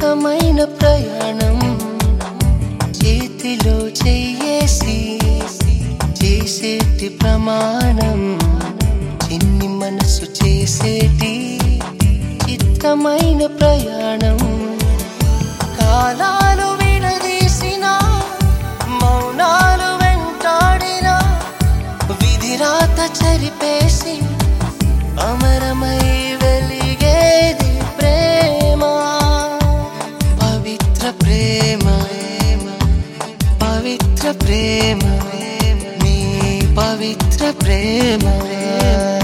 చిత్రమైన ప్రయాణం చేతిలో చెయ్యేసి చేసేటి ప్రమాణం చిన్ని మనసు చేసేటి చిత్రమైన ప్రయాణం కాలాలు విడదీసిన మౌనాలు వెంటాడిన విధిరాత చరిపేసి అమరమై వెలిగేది ప్రేమ పవిత్ర ప్రేమ పవిత్ర ప్రేమ నీ పవిత్ర ప్రేమ